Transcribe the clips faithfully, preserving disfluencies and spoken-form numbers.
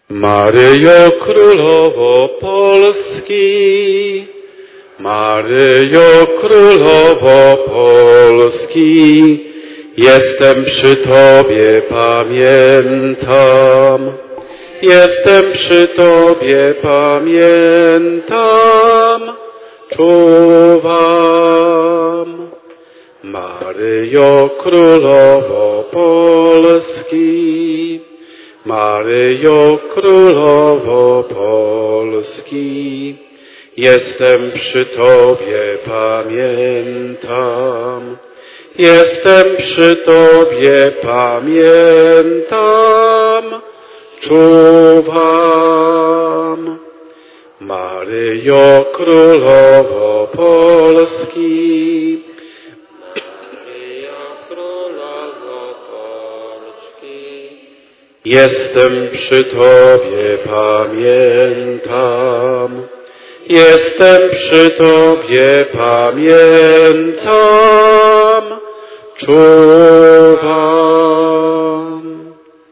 Maryjo Królowo Polski, Maryjo Królowo Polski, jestem przy Tobie, pamiętam. Jestem przy Tobie, pamiętam, czuwam. Maryjo Królowo Polski, Maryjo Królowo Polski, jestem przy Tobie, pamiętam. Jestem przy Tobie, pamiętam, czuwam. Maryjo Królowo Polski, Maryjo Królowo Polski, jestem przy Tobie, pamiętam. Jestem przy Tobie, pamiętam, czuwam.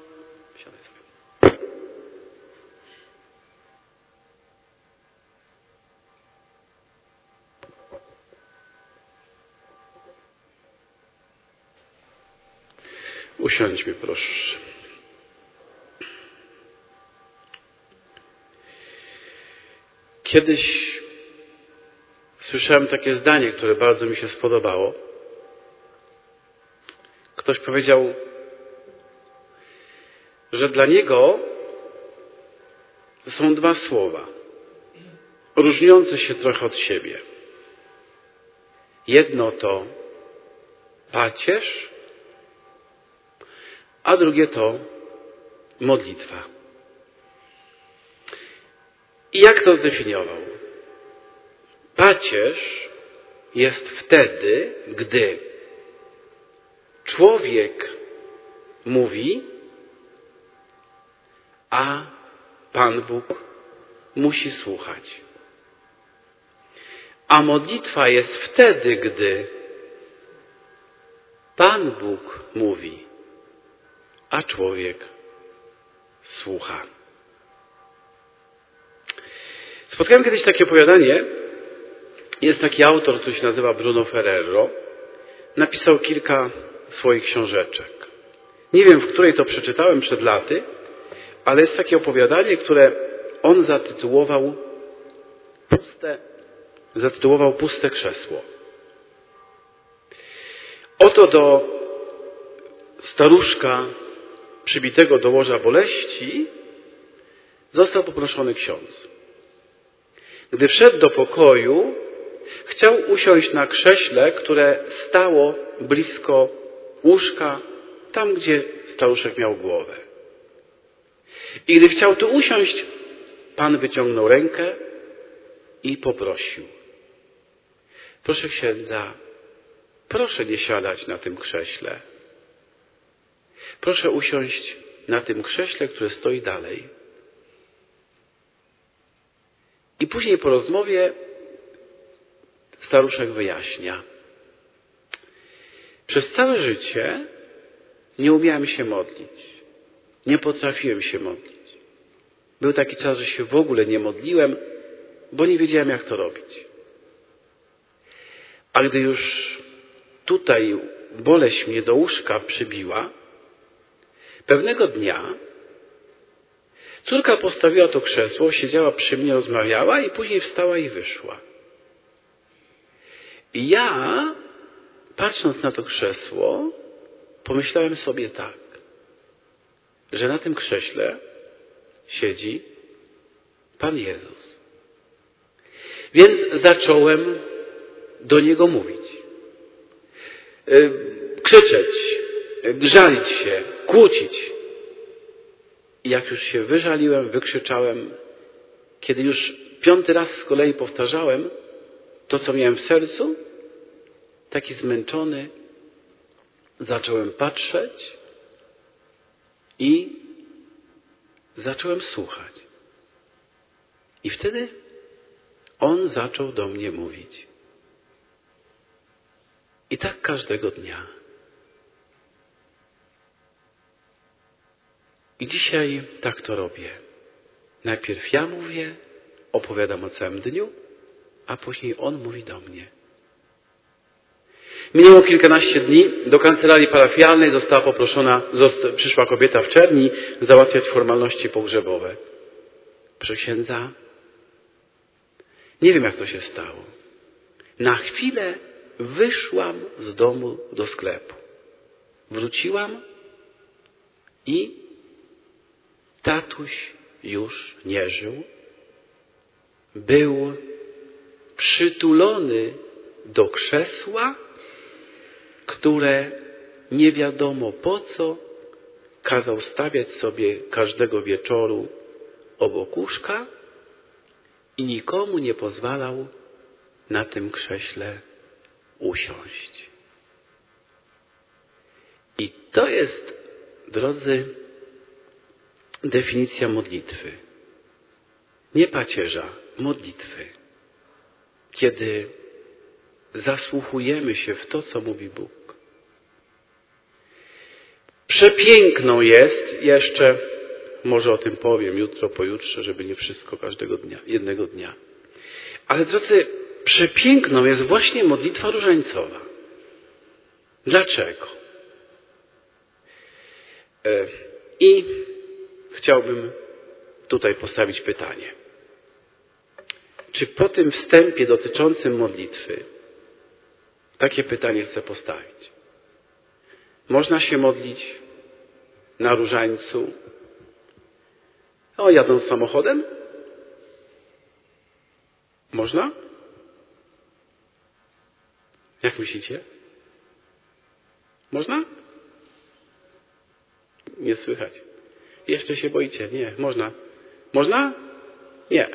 Usiądźmy, proszę. Kiedyś słyszałem takie zdanie, które bardzo mi się spodobało. Ktoś powiedział, że dla niego są dwa słowa, różniące się trochę od siebie. Jedno to pacierz, a drugie to modlitwa. I jak to zdefiniował? Pacierz jest wtedy, gdy człowiek mówi, a Pan Bóg musi słuchać. A modlitwa jest wtedy, gdy Pan Bóg mówi, a człowiek słucha. Spotkałem kiedyś takie opowiadanie. Jest taki autor, który się nazywa Bruno Ferrero. Napisał kilka swoich książeczek. Nie wiem, w której to przeczytałem przed laty, ale jest takie opowiadanie, które on zatytułował Puste, zatytułował Puste krzesło. Oto do staruszka przybitego do łoża boleści został poproszony ksiądz. Gdy wszedł do pokoju, chciał usiąść na krześle, które stało blisko łóżka, tam gdzie staruszek miał głowę. I gdy chciał tu usiąść, Pan wyciągnął rękę i poprosił. Proszę księdza, proszę nie siadać na tym krześle. Proszę usiąść na tym krześle, które stoi dalej. I później po rozmowie staruszek wyjaśnia. Przez całe życie nie umiałem się modlić. Nie potrafiłem się modlić. Był taki czas, że się w ogóle nie modliłem, bo nie wiedziałem, jak to robić. A gdy już tutaj boleść mnie do łóżka przybiła, pewnego dnia córka postawiła to krzesło, siedziała przy mnie, rozmawiała i później wstała i wyszła. I ja, patrząc na to krzesło, pomyślałem sobie tak, że na tym krześle siedzi Pan Jezus. Więc zacząłem do Niego mówić. Krzyczeć, żalić się, kłócić. I jak już się wyżaliłem, wykrzyczałem, kiedy już piąty raz z kolei powtarzałem to, co miałem w sercu, taki zmęczony, zacząłem patrzeć i zacząłem słuchać. I wtedy On zaczął do mnie mówić. I tak każdego dnia. I dzisiaj tak to robię. Najpierw ja mówię, opowiadam o całym dniu, a później on mówi do mnie. Minęło kilkanaście dni. Do kancelarii parafialnej została poproszona, zosta, przyszła kobieta w czerni załatwiać formalności pogrzebowe. Proszę księdza, nie wiem jak to się stało. Na chwilę wyszłam z domu do sklepu. Wróciłam i tatuś już nie żył. Był przytulony do krzesła, które nie wiadomo po co kazał stawiać sobie każdego wieczoru obok łóżka i nikomu nie pozwalał na tym krześle usiąść. I to jest, drodzy, definicja modlitwy. Nie pacierza, modlitwy. Kiedy zasłuchujemy się w to, co mówi Bóg. Przepiękną jest, jeszcze może o tym powiem jutro, pojutrze, żeby nie wszystko każdego dnia, jednego dnia. Ale drodzy, przepiękną jest właśnie modlitwa różańcowa. Dlaczego? I chciałbym tutaj postawić pytanie. Czy po tym wstępie dotyczącym modlitwy takie pytanie chcę postawić? Można się modlić na różańcu, o, jadąc samochodem? Można? Jak myślicie? Można? Nie słychać. Jeszcze się boicie. Nie, można. Można? Nie.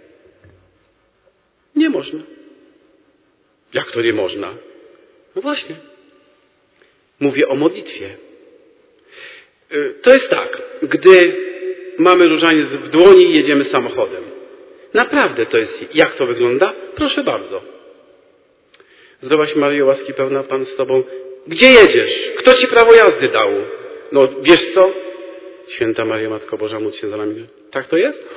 Nie można. Jak to nie można? No właśnie. Mówię o modlitwie. To jest tak, gdy mamy różaniec w dłoni i jedziemy samochodem. Naprawdę to jest, jak to wygląda? Proszę bardzo. Zdrowaś Maryjo, łaski pełna, Pan z Tobą. Gdzie jedziesz? Kto Ci prawo jazdy dał? No wiesz co? Święta Maryjo, Matko Boża, módl się za nami. Tak to jest?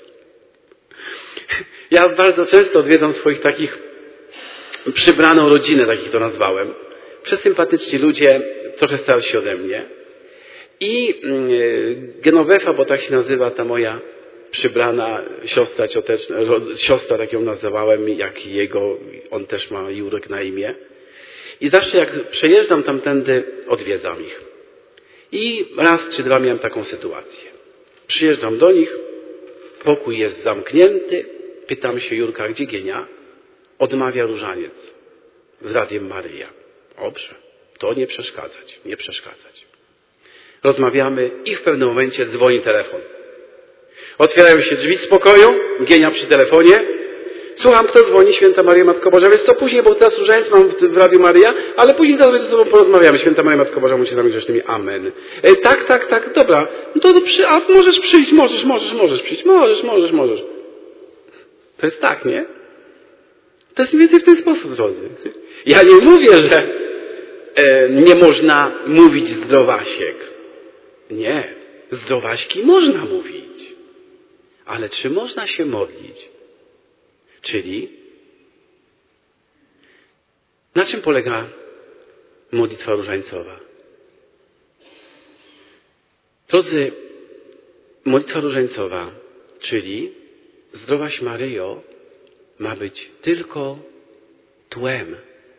Ja bardzo często odwiedzam swoich takich przybraną rodzinę, takich to nazwałem. Przesympatyczni ludzie, trochę starsi ode mnie. I Genovefa, bo tak się nazywa ta moja przybrana siostra cioteczna, siostra, tak ją nazywałem, jak jego, on też ma Jurek na imię. I zawsze jak przejeżdżam tamtędy, odwiedzam ich. I raz czy dwa miałem taką sytuację. Przyjeżdżam do nich, pokój jest zamknięty, pytam się Jurka, gdzie Gienia? Odmawia różaniec z Radiem Maryja. Dobrze, to nie przeszkadzać, nie przeszkadzać. Rozmawiamy i w pewnym momencie dzwoni telefon. Otwierają się drzwi z pokoju, Gienia przy telefonie. Słucham, kto dzwoni? Święta Maryja, Matko Boża. Wiesz co, później, bo teraz różaniec mam w, w Radiu Maryja, ale później zaraz ze sobą porozmawiamy. Święta Maryja, Matko Boża, módl się za nami grzesznymi. Amen. E, tak, tak, tak, dobra. No to, to przy, a możesz przyjść, możesz, możesz, możesz przyjść. Możesz, możesz, możesz. To jest tak, nie? To jest mniej więcej w ten sposób, drodzy. Ja nie mówię, że e, nie można mówić zdrowasiek. Nie. Zdrowaśki można mówić. Ale czy można się modlić? Czyli na czym polega modlitwa różańcowa? Drodzy, modlitwa różańcowa, czyli Zdrowaś Maryjo, ma być tylko tłem.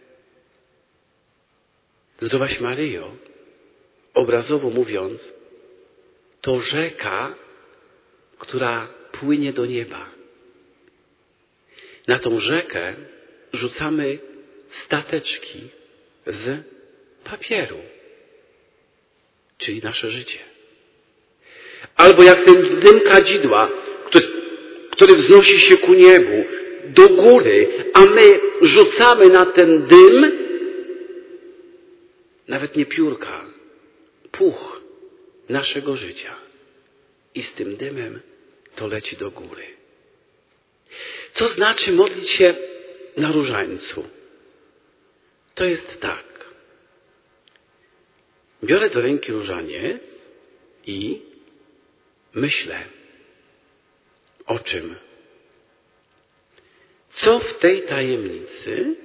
Zdrowaś Maryjo, obrazowo mówiąc, to rzeka, która płynie do nieba. Na tą rzekę rzucamy stateczki z papieru, czyli nasze życie. Albo jak ten dym kadzidła, który, który wznosi się ku niebu, do góry, a my rzucamy na ten dym nawet nie piórka, puch naszego życia. I z tym dymem to leci do góry. Co znaczy modlić się na różańcu? To jest tak. Biorę do ręki różaniec i myślę. O czym? Co w tej tajemnicy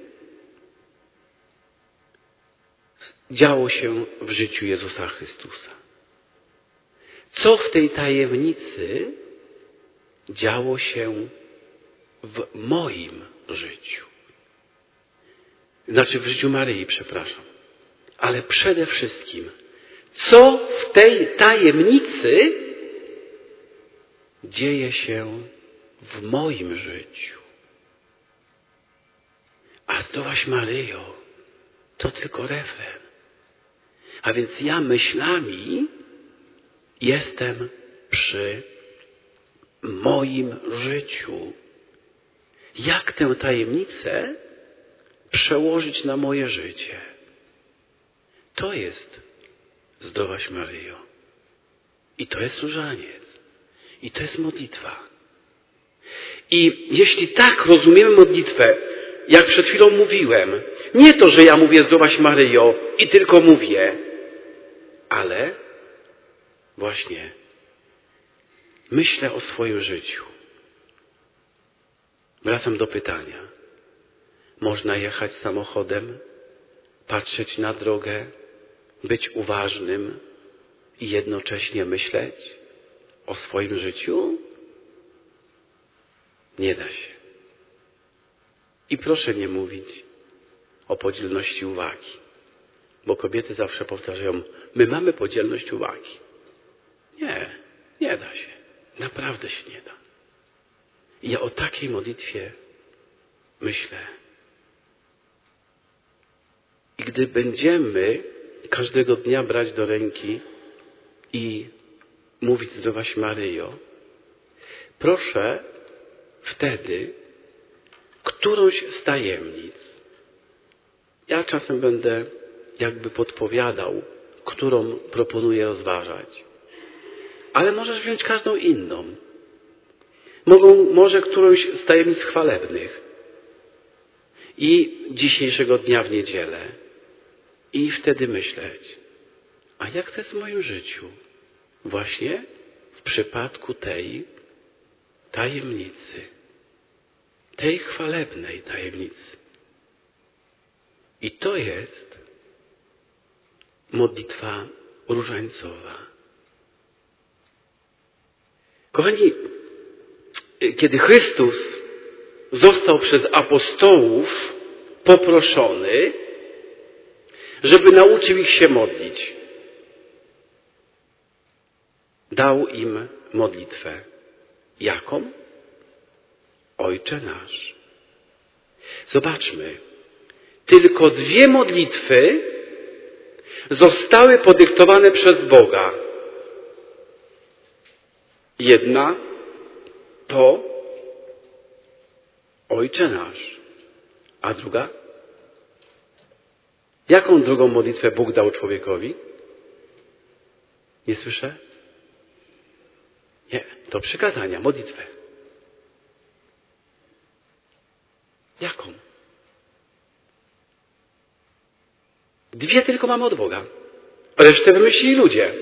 działo się w życiu Jezusa Chrystusa? Co w tej tajemnicy działo się w moim życiu? Znaczy w życiu Maryi, przepraszam. Ale przede wszystkim, co w tej tajemnicy dzieje się w moim życiu? A Zdrowaś Maryjo, to tylko refren. A więc ja myślami jestem przy moim życiu. Jak tę tajemnicę przełożyć na moje życie? To jest Zdrowaś Maryjo. I to jest różaniec. I to jest modlitwa. I jeśli tak rozumiemy modlitwę, jak przed chwilą mówiłem, nie to, że ja mówię Zdrowaś Maryjo i tylko mówię, ale właśnie myślę o swoim życiu. Wracam do pytania. Można jechać samochodem, patrzeć na drogę, być uważnym i jednocześnie myśleć o swoim życiu? Nie da się. I proszę nie mówić o podzielności uwagi, bo kobiety zawsze powtarzają, my mamy podzielność uwagi. Nie, nie da się. Naprawdę się nie da. I ja o takiej modlitwie myślę. I gdy będziemy każdego dnia brać do ręki i mówić Zdrowaś Maryjo, proszę wtedy którąś z tajemnic. Ja czasem będę jakby podpowiadał, którą proponuję rozważać. Ale możesz wziąć każdą inną. Mogą, może którąś z tajemnic chwalebnych. I dzisiejszego dnia w niedzielę. I wtedy myśleć, a jak to jest w moim życiu? Właśnie w przypadku tej tajemnicy. Tej chwalebnej tajemnicy. I to jest modlitwa różańcowa. Kochani, kiedy Chrystus został przez apostołów poproszony, żeby nauczył ich się modlić, dał im modlitwę. Jaką? Ojcze nasz. Zobaczmy. Tylko dwie modlitwy zostały podyktowane przez Boga. Jedna to Ojcze nasz, a druga? Jaką drugą modlitwę Bóg dał człowiekowi? Nie słyszę? Nie, to przykazania, modlitwę. Jaką? Dwie tylko mamy od Boga. Resztę wymyślili ludzie.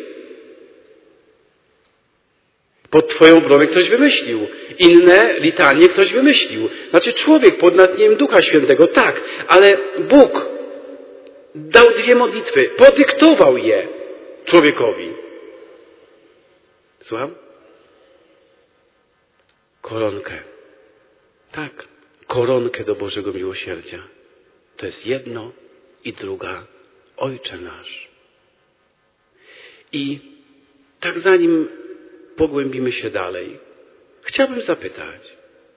Pod Twoją obronę ktoś wymyślił. Inne litanie ktoś wymyślił. Znaczy człowiek pod natchnieniem Ducha Świętego, tak, ale Bóg dał dwie modlitwy, podyktował je człowiekowi. Słucham? Koronkę. Tak, koronkę do Bożego miłosierdzia. To jest jedno i druga. Ojcze nasz. I tak zanim pogłębimy się dalej, chciałbym zapytać.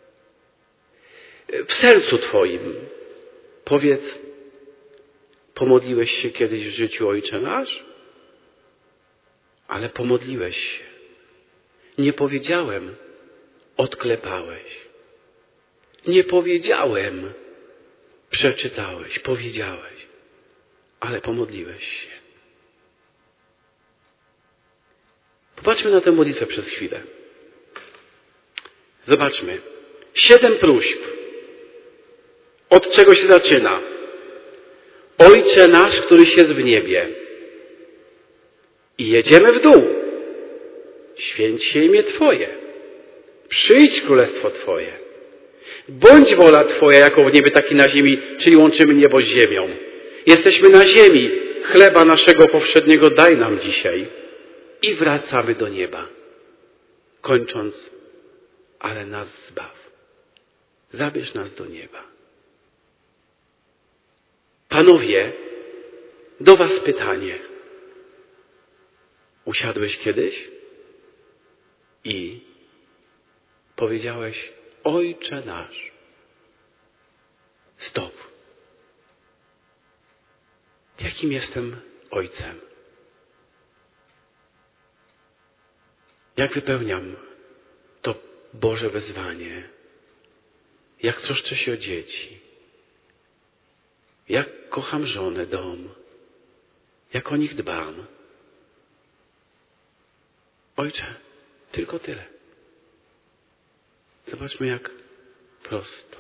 W sercu Twoim, powiedz, pomodliłeś się kiedyś w życiu Ojcze nasz? Ale pomodliłeś się. Nie powiedziałem, odklepałeś. Nie powiedziałem, przeczytałeś, powiedziałeś. Ale pomodliłeś się. Popatrzmy na tę modlitwę przez chwilę. Zobaczmy. Siedem próśb. Od czego się zaczyna? Ojcze nasz, któryś jest w niebie. I jedziemy w dół. Święć się imię Twoje. Przyjdź królestwo Twoje. Bądź wola Twoja, jako w niebie, tak i na ziemi, czyli łączymy niebo z ziemią. Jesteśmy na ziemi. Chleba naszego powszedniego daj nam dzisiaj. I wracamy do nieba. Kończąc, ale nas zbaw. Zabierz nas do nieba. Panowie, do was pytanie. Usiadłeś kiedyś i powiedziałeś: Ojcze nasz. Stop. Jakim jestem ojcem? Jak wypełniam to Boże wezwanie? Jak troszczę się o dzieci? Jak kocham żonę, dom? Jak o nich dbam? Ojcze, tylko tyle. Zobaczmy, jak prosto.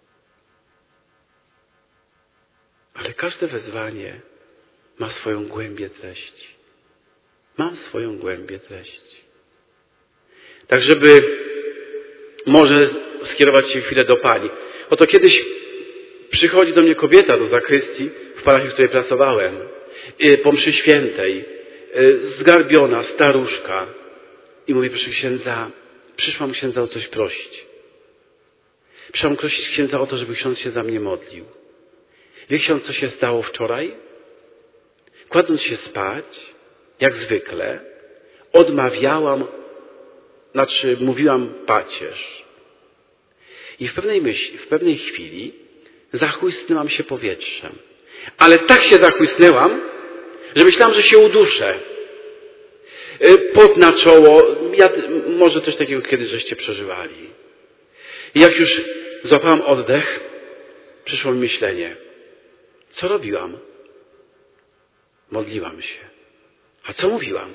Ale każde wezwanie ma swoją głębię treści. Mam swoją głębię treści. Tak, żeby może skierować się chwilę do Pani. Oto kiedyś przychodzi do mnie kobieta do zakrystii w parafii, w której pracowałem, po mszy świętej, zgarbiona, staruszka, i mówi: proszę księdza, przyszłam księdza o coś prosić. Przyszłam prosić księdza o to, żeby ksiądz się za mnie modlił. Wie ksiądz, co się stało wczoraj? Kładąc się spać, jak zwykle, odmawiałam, znaczy mówiłam pacierz. I w pewnej myśli, w pewnej chwili zachłysnęłam się powietrzem. Ale tak się zachłysnęłam, że myślałam, że się uduszę. Pot na czoło, ja, może coś takiego kiedyś żeście przeżywali. I jak już złapałam oddech, przyszło mi myślenie: co robiłam? Modliłam się. A co mówiłam?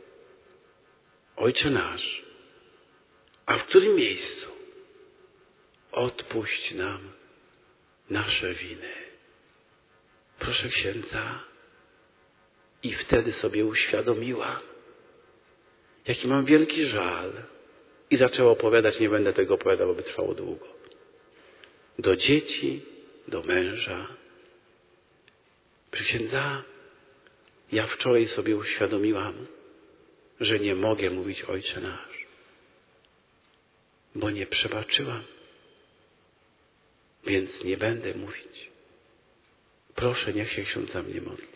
Ojcze nasz. A w którym miejscu? Odpuść nam nasze winy. Proszę księdza. I wtedy sobie uświadomiłam, jaki mam wielki żal. I zaczęła opowiadać, nie będę tego opowiadał, bo by trwało długo. Do dzieci, do męża. Proszę księdza, ja wczoraj sobie uświadomiłam, że nie mogę mówić Ojcze nasz, bo nie przebaczyłam. Więc nie będę mówić. Proszę, niech się ksiądz za mnie modli.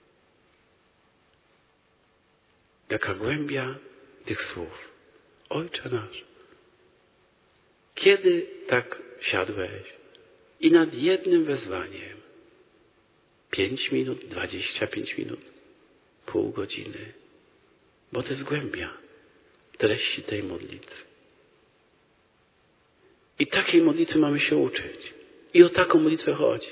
Jaka głębia tych słów. Ojcze nasz. Kiedy tak siadłeś i nad jednym wezwaniem, pięć minut, dwadzieścia pięć minut, pół godziny, bo to jest głębia treści tej modlitwy. I takiej modlitwy mamy się uczyć. I o taką modlitwę chodzi.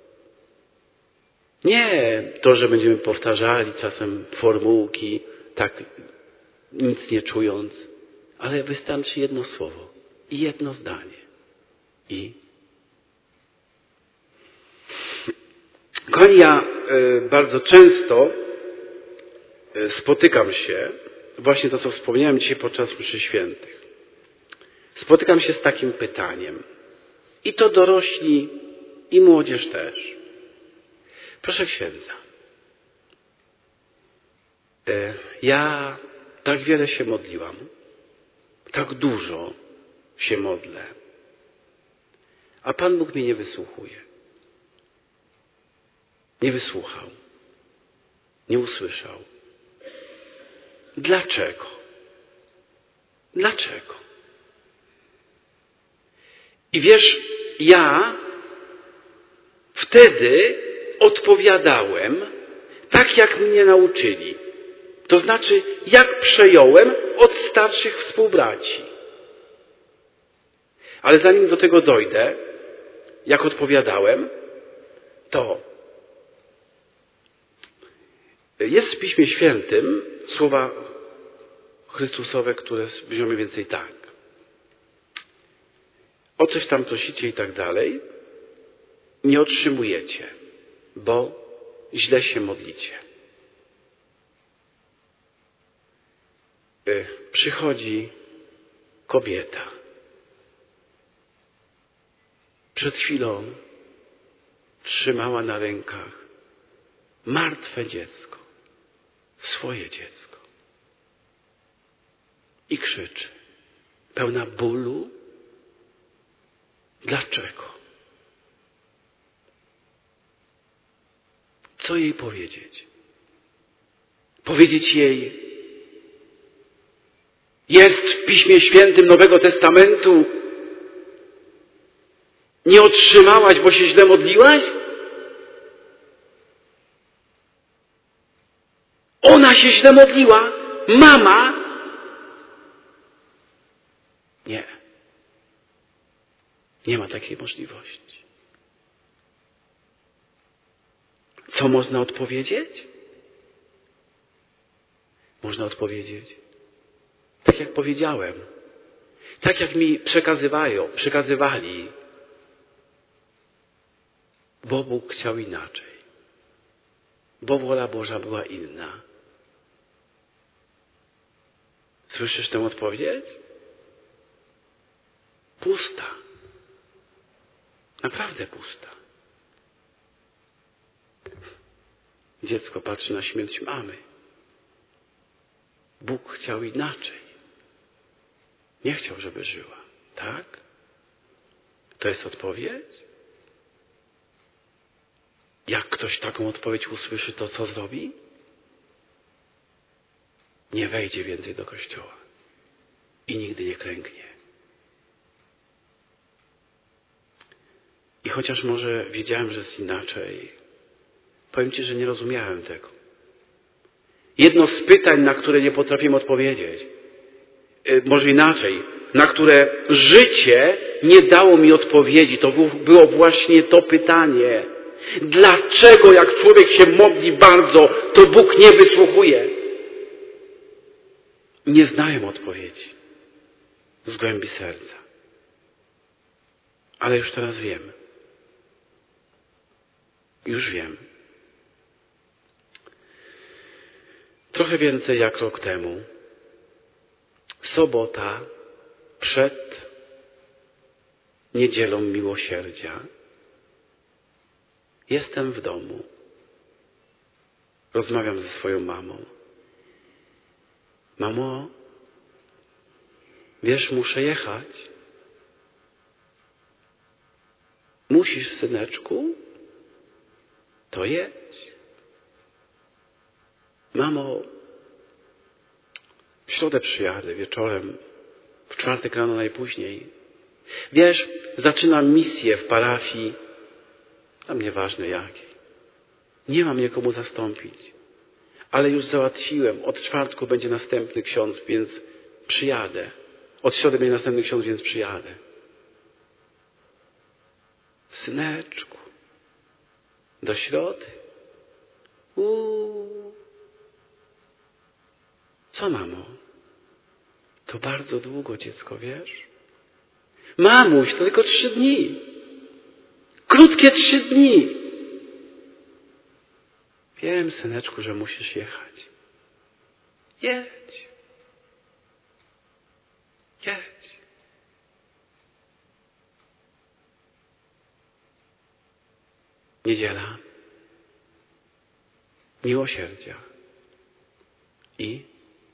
Nie to, że będziemy powtarzali czasem formułki, tak nic nie czując, ale wystarczy jedno słowo i jedno zdanie. I kochani, ja bardzo często spotykam się, właśnie to, co wspomniałem dzisiaj podczas mszy świętych, spotykam się z takim pytaniem. I to dorośli, i młodzież też. Proszę księdza, ja tak wiele się modliłam, tak dużo się modlę, a Pan Bóg mnie nie wysłuchuje. Nie wysłuchał. Nie usłyszał. Dlaczego? Dlaczego? I wiesz, ja wtedy odpowiadałem tak, jak mnie nauczyli. To znaczy, jak przejąłem od starszych współbraci. Ale zanim do tego dojdę, jak odpowiadałem, to jest w Piśmie Świętym słowa Chrystusowe, które brzmią mniej więcej tak. O coś tam prosicie i tak dalej, nie otrzymujecie, bo źle się modlicie. Przychodzi kobieta. Przed chwilą trzymała na rękach martwe dziecko, swoje dziecko. I krzyczy, pełna bólu. Dlaczego? Co jej powiedzieć? Powiedzieć jej, jest w Piśmie Świętym Nowego Testamentu, nie otrzymałaś, bo się źle modliłaś? Ona się źle modliła? Mama? Nie. Nie ma takiej możliwości. Co można odpowiedzieć? Można odpowiedzieć, tak jak powiedziałem, tak jak mi przekazywają, przekazywali, bo Bóg chciał inaczej, bo wola Boża była inna. Słyszysz tę odpowiedź? Pusta. Naprawdę pusta. Dziecko patrzy na śmierć mamy. Bóg chciał inaczej. Nie chciał, żeby żyła. Tak? To jest odpowiedź? Jak ktoś taką odpowiedź usłyszy, to co zrobi? Nie wejdzie więcej do kościoła. I nigdy nie klęknie. I chociaż może wiedziałem, że jest inaczej, powiem Ci, że nie rozumiałem tego. Jedno z pytań, na które nie potrafiłem odpowiedzieć, może inaczej, na które życie nie dało mi odpowiedzi, to było właśnie to pytanie. Dlaczego jak człowiek się modli bardzo, to Bóg nie wysłuchuje? Nie znałem odpowiedzi z głębi serca. Ale już teraz wiem. Już wiem. Trochę więcej jak rok temu. Sobota przed niedzielą miłosierdzia. Jestem w domu. Rozmawiam ze swoją mamą. Mamo, wiesz, muszę jechać. Musisz, syneczku? To jedź. Mamo, w środę przyjadę wieczorem, w czwartek rano najpóźniej. Wiesz, zaczynam misję w parafii, tam nieważne jakiej. Nie mam nikomu zastąpić, ale już załatwiłem. Od czwartku będzie następny ksiądz, więc przyjadę. Od środy będzie następny ksiądz, więc przyjadę. Syneczku, do środy? Uuu. Co, mamo? To bardzo długo, dziecko, wiesz? Mamuś, to tylko trzy dni. Krótkie trzy dni. Wiem, syneczku, że musisz jechać. Jedź. Jedź. Niedziela. Miłosierdzia. I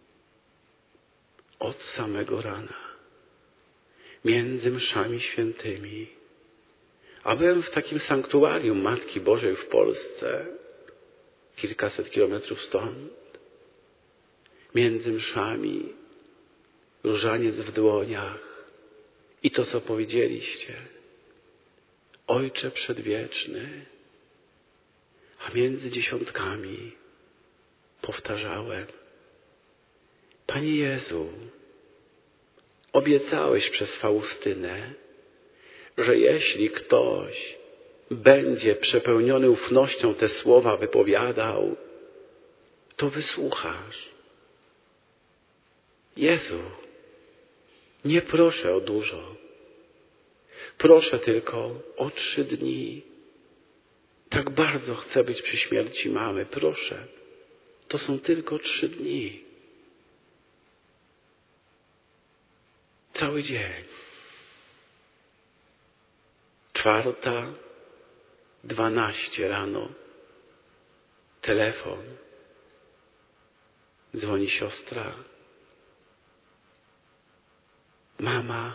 od samego rana, między mszami świętymi, a byłem w takim sanktuarium Matki Bożej w Polsce, kilkaset kilometrów stąd, między mszami, różaniec w dłoniach i to, co powiedzieliście, Ojcze Przedwieczny, a między dziesiątkami powtarzałem, Panie Jezu, obiecałeś przez Faustynę, że jeśli ktoś będzie przepełniony ufnością te słowa wypowiadał, to wysłuchasz. Jezu, nie proszę o dużo. Proszę tylko o trzy dni. Tak bardzo chcę być przy śmierci mamy. Proszę, to są tylko trzy dni. Cały dzień. Czwarta, dwanaście rano. Telefon. Dzwoni siostra. Mama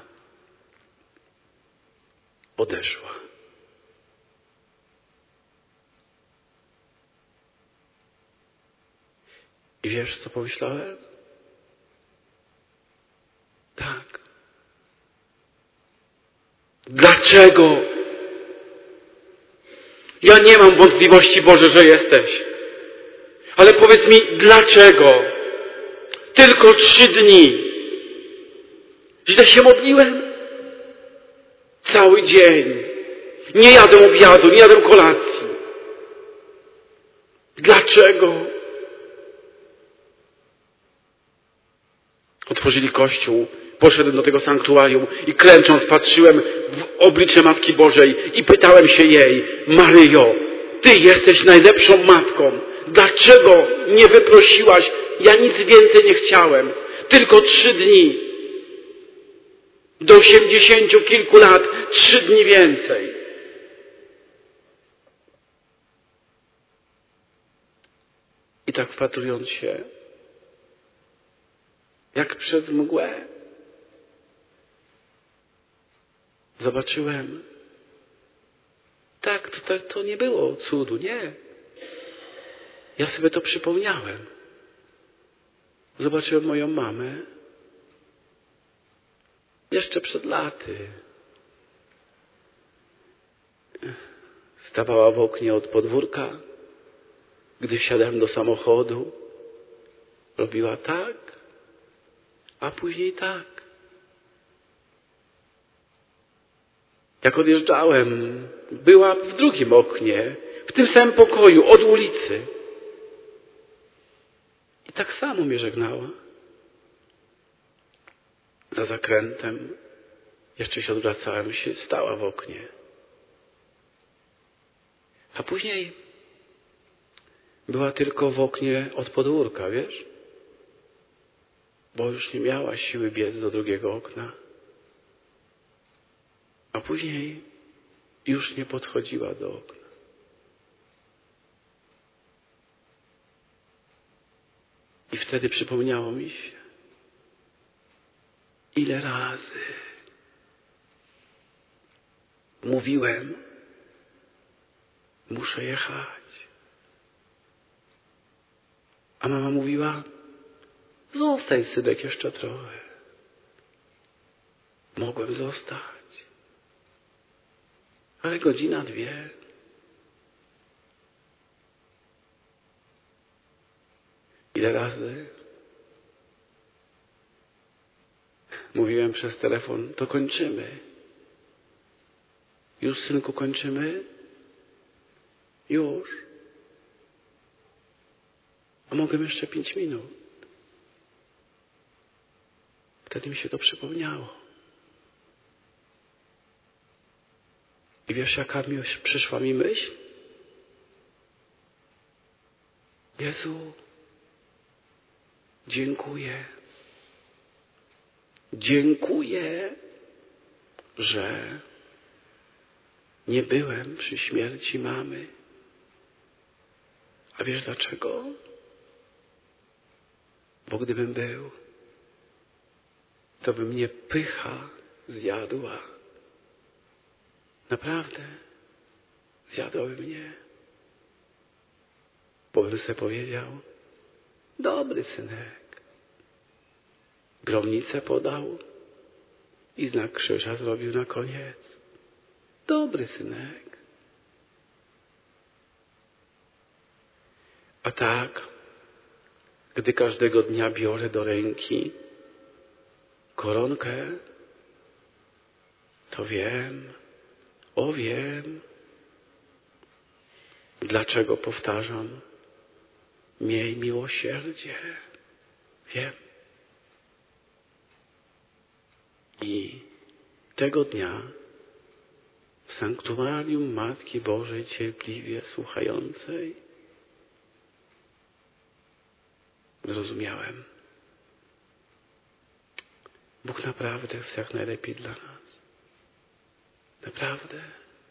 odeszła. I wiesz, co pomyślałem? Tak. Dlaczego? Ja nie mam wątpliwości, Boże, że jesteś. Ale powiedz mi, dlaczego? Tylko trzy dni. Źle się modliłem? Cały dzień. Nie jadę obiadu, nie jadę kolacji. Dlaczego? Otworzyli kościół, poszedłem do tego sanktuarium i klęcząc patrzyłem w oblicze Matki Bożej i pytałem się jej: Maryjo, Ty jesteś najlepszą matką. Dlaczego nie wyprosiłaś? Ja nic więcej nie chciałem. Tylko trzy dni. Do osiemdziesięciu kilku lat, trzy dni więcej. I tak wpatrując się, jak przez mgłę, zobaczyłem, tak, to, to nie było cudu, nie. Ja sobie to przypomniałem. Zobaczyłem moją mamę jeszcze przed laty. Stawała w oknie od podwórka. Gdy wsiadałem do samochodu, robiła tak, a później tak. Jak odjeżdżałem, była w drugim oknie, w tym samym pokoju, od ulicy. I tak samo mnie żegnała. Za zakrętem, jeszcze się odwracałem, się stała w oknie. A później była tylko w oknie od podwórka, wiesz? Bo już nie miała siły biec do drugiego okna. A później już nie podchodziła do okna. I wtedy przypomniało mi się, ile razy mówiłem, muszę jechać. A mama mówiła, zostań, synek, jeszcze trochę. Mogłem zostać. Ale godzina, dwie. Ile razy mówiłem przez telefon, to kończymy. Już, synku, kończymy? Już. A mogę jeszcze pięć minut. Wtedy mi się to przypomniało. I wiesz, jaka mi przyszła mi myśl? Jezu, dziękuję. Dziękuję, że nie byłem przy śmierci mamy. A wiesz dlaczego? Bo gdybym był, to by mnie pycha zjadła. Naprawdę zjadłaby mnie. Bo bym sobie powiedział, dobry synek. Gromnicę podał i znak krzyża zrobił na koniec. Dobry synek. A tak, gdy każdego dnia biorę do ręki koronkę, to wiem, o wiem, dlaczego powtarzam, miej miłosierdzie. Wiem. I tego dnia w sanktuarium Matki Bożej cierpliwie słuchającej zrozumiałem. Bóg naprawdę chce jak najlepiej dla nas. Naprawdę.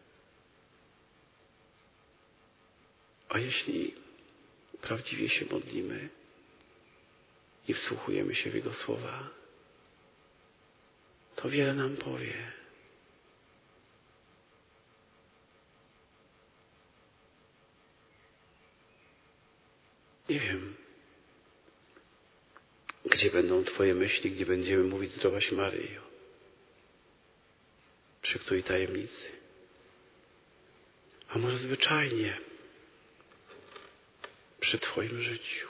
A jeśli prawdziwie się modlimy i wsłuchujemy się w Jego słowa, to wiele nam powie. Nie wiem, gdzie będą Twoje myśli, gdzie będziemy mówić Zdrowaś Maryjo, przy której tajemnicy. A może zwyczajnie przy Twoim życiu.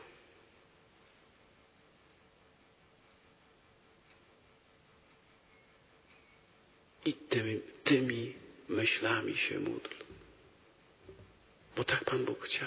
I tymi, tymi myślami się módl, bo tak Pan Bóg chciał.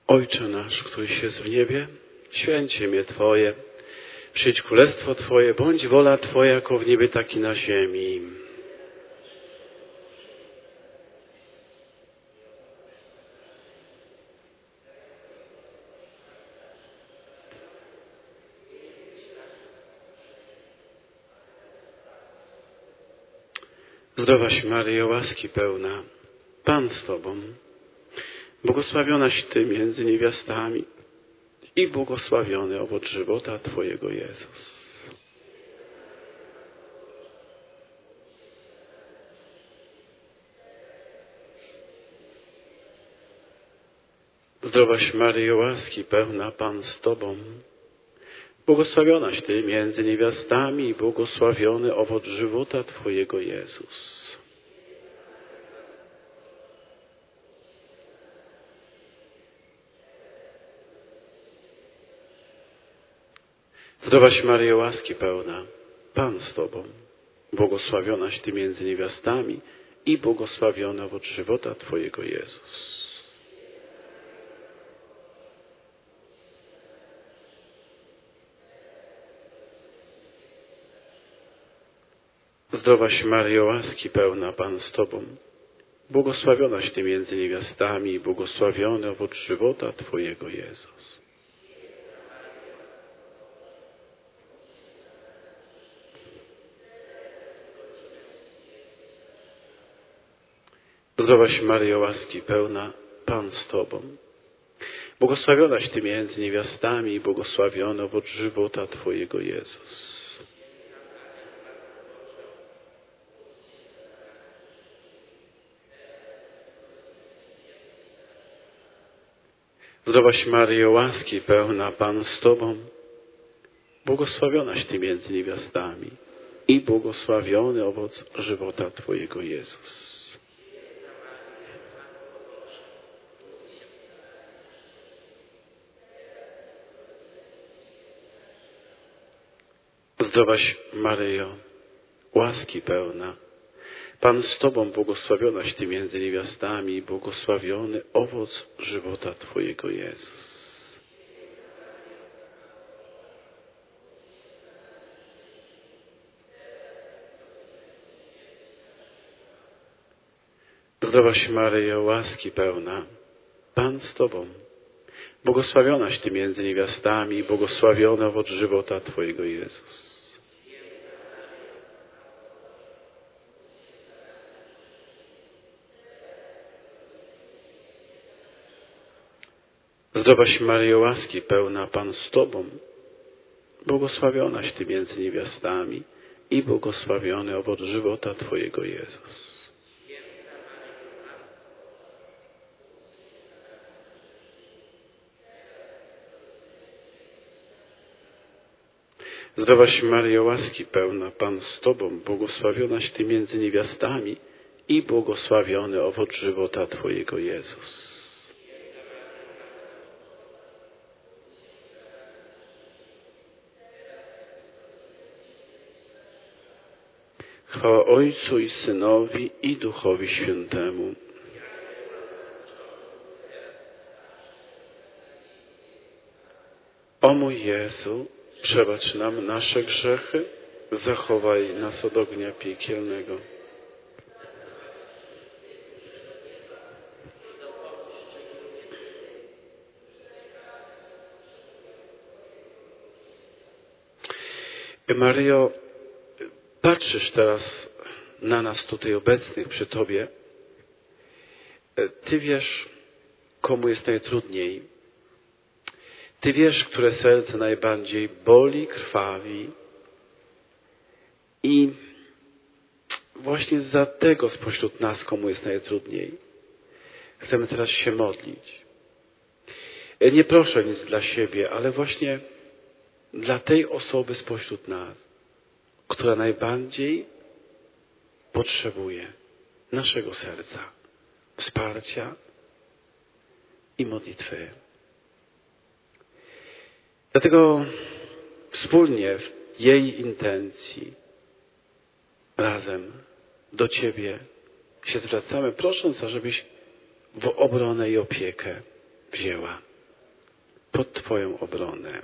Ojcze nasz, któryś jest w niebie, święcie imię Twoje, przyjdź królestwo Twoje, bądź wola Twoja jako w niebie, tak i na ziemi. Zdrowaś Maryjo, łaski pełna, Pan z Tobą, błogosławionaś Ty między niewiastami i błogosławiony owoc żywota Twojego Jezus. Zdrowaś Maryjo, łaski pełna, Pan z Tobą, błogosławionaś Ty między niewiastami i błogosławiony owoc żywota Twojego Jezus. Zdrowaś Maryjo, łaski pełna, Pan z Tobą, błogosławionaś Ty między niewiastami i błogosławiony owoc żywota Twojego Jezus. Zdrowaś Maryjo, łaski pełna, Pan z Tobą, błogosławionaś Ty między niewiastami i błogosławiony owoc żywota Twojego Jezus. Zdrowaś Maryjo, łaski pełna, Pan z Tobą, błogosławionaś Ty między niewiastami i błogosławiony owoc żywota Twojego Jezus. Zdrowaś Maryjo, łaski pełna, Pan z Tobą, błogosławionaś Ty między niewiastami i błogosławiony owoc żywota Twojego Jezus. Zdrowaś Maryjo, łaski pełna, Pan z Tobą, błogosławionaś Ty między niewiastami i błogosławiony owoc żywota Twojego Jezus. Zdrowaś Maryjo, łaski pełna, Pan z Tobą, błogosławionaś Ty między niewiastami i błogosławiony owoc żywota Twojego Jezus. Zdrowaś Maryjo, łaski pełna, Pan z Tobą, błogosławionaś Ty między niewiastami i błogosławiony owoc żywota Twojego Jezus. Zdrowaś Maryjo, łaski pełna, Pan z Tobą, błogosławionaś Ty między niewiastami i błogosławiony owoc żywota Twojego Jezus. Chwała Ojcu i Synowi i Duchowi Świętemu. O mój Jezu, przebacz nam nasze grzechy, zachowaj nas od ognia piekielnego. Maryjo, patrzysz teraz na nas tutaj obecnych przy Tobie. Ty wiesz, komu jest najtrudniej. Ty wiesz, które serce najbardziej boli, krwawi. I właśnie za tego spośród nas, komu jest najtrudniej, chcemy teraz się modlić. Nie proszę nic dla siebie, ale właśnie dla tej osoby spośród nas, która najbardziej potrzebuje naszego serca, wsparcia i modlitwy. Dlatego wspólnie w jej intencji razem do Ciebie się zwracamy, prosząc, ażebyś w obronę i opiekę wzięła pod Twoją obronę.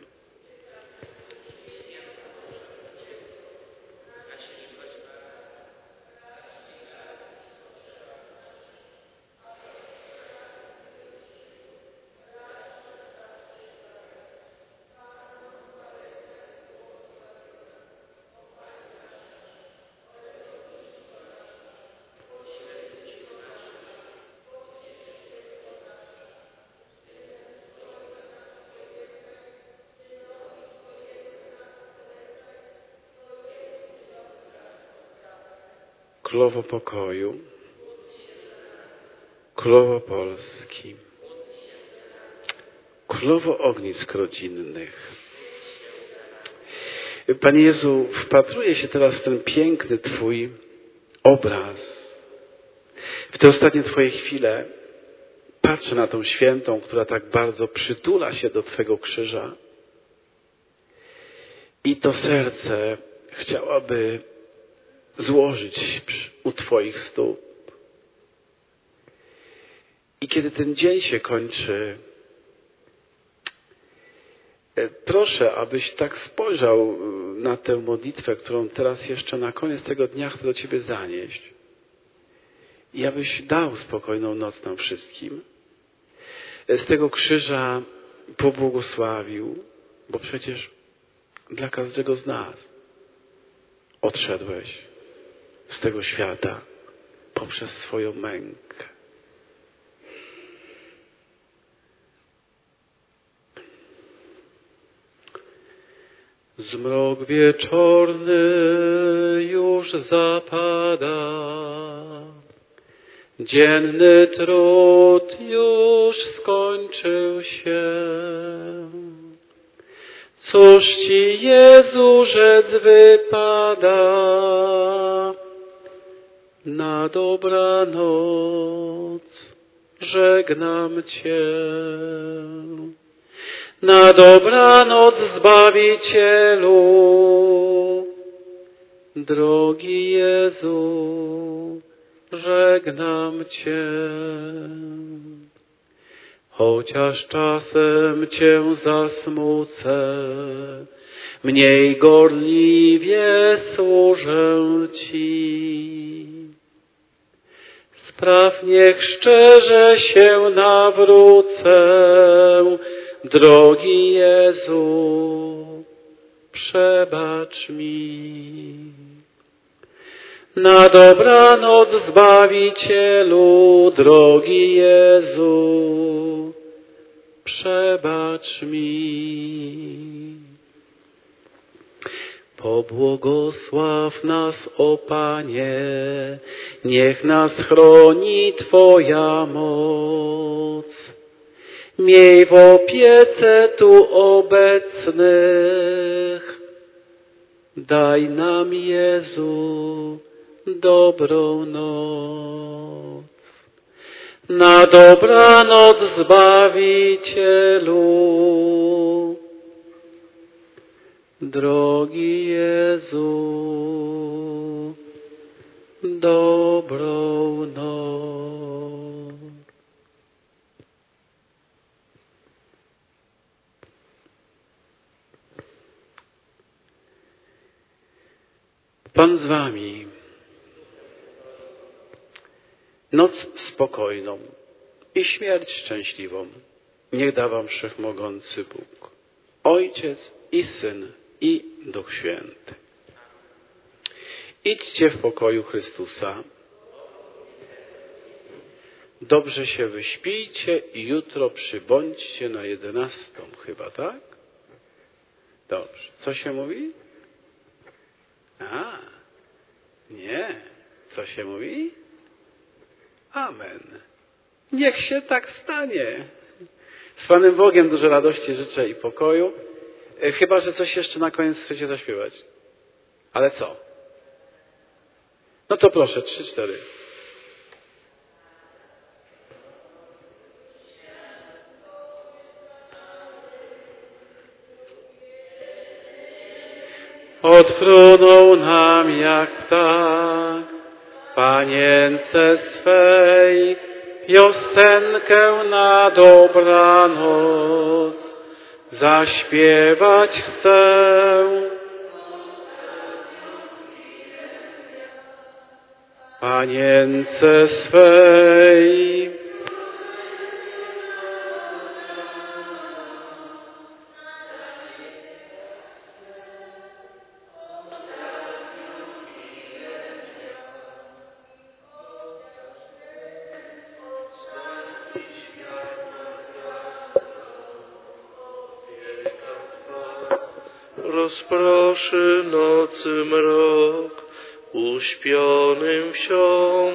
Królowo pokoju, Królowo Polski, Królowo ognisk rodzinnych. Panie Jezu, wpatruję się teraz w ten piękny Twój obraz. W te ostatnie Twoje chwile patrzę na tą świętą, która tak bardzo przytula się do Twego krzyża. I to serce chciałaby złożyć u Twoich stóp. I kiedy ten dzień się kończy, proszę, abyś tak spojrzał na tę modlitwę, którą teraz jeszcze na koniec tego dnia chcę do Ciebie zanieść. I abyś dał spokojną noc nam wszystkim. Z tego krzyża pobłogosławił, bo przecież dla każdego z nas odszedłeś z tego świata poprzez swoją mękę. Zmrok wieczorny już zapada, dzienny trud już skończył się. Cóż Ci, Jezu, rzec wypada? Na dobranoc żegnam Cię. Na dobranoc, Zbawicielu, drogi Jezu, żegnam Cię. Chociaż czasem Cię zasmucę, mniej gorliwie służę Ci. Spraw, niech szczerze się nawrócę, drogi Jezu, przebacz mi. Na dobranoc, Zbawicielu, drogi Jezu, przebacz mi. Pobłogosław nas, o Panie, niech nas chroni Twoja moc. Miej w opiece tu obecnych, daj nam, Jezu, dobrą noc. Na dobranoc, Zbawicielu, drogi Jezu, dobrą noc. Pan z wami. Noc spokojną i śmierć szczęśliwą niech da wam Wszechmogący Bóg, Ojciec i Syn i Duch Święty. Idźcie w pokoju Chrystusa. Dobrze się wyśpijcie i jutro przybądźcie na jedenastą chyba, tak? Dobrze. Co się mówi? A, nie. Co się mówi? Amen. Niech się tak stanie. Z Panem Bogiem dużo radości życzę i pokoju. Chyba że coś jeszcze na koniec chcecie zaśpiewać. Ale co? No to proszę, trzy, cztery. Odfrunął nam jak ptak, panience swej, piosenkę na dobranoc. zaśpiewać chcę. Panience swej. Rozproszy nocy mrok, uśpionym wsiom,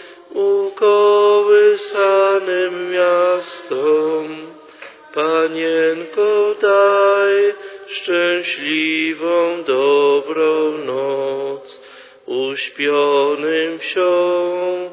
ukołysanym miastom. Panienko, daj szczęśliwą, dobrą noc, uśpionym wsiom,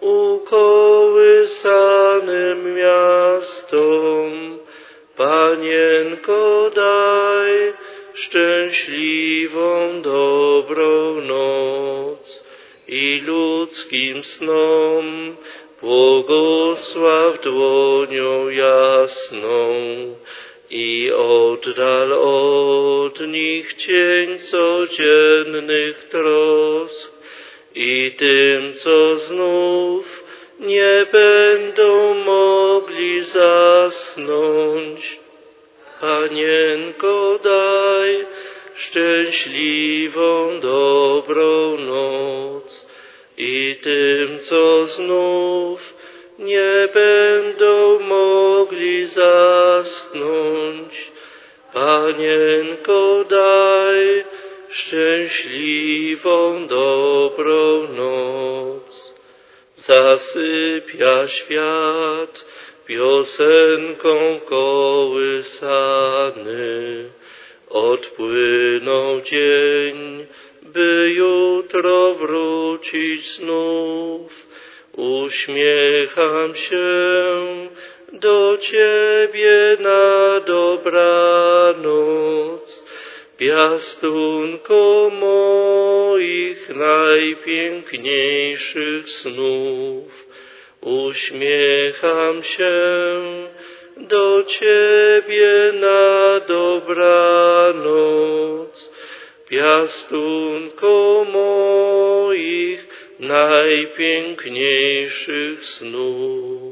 ukołysanym miastom. Panienko, daj szczęśliwą, dobrą noc i ludzkim snom błogosław dłonią jasną i oddal od nich cień codziennych trosk i tym, co znów nie będą mogli zasnąć. Panienko, daj szczęśliwą, dobrą noc i tym, co znów nie będą mogli zasnąć. Panienko, daj szczęśliwą, dobrą noc. Zasypia świat piosenką kołysany, odpłynął dzień, by jutro wrócić znów. Uśmiecham się do Ciebie na dobranoc, piastunko moich najpiękniejszych snów. Uśmiecham się do Ciebie na dobranoc, piastunko moich najpiękniejszych snów.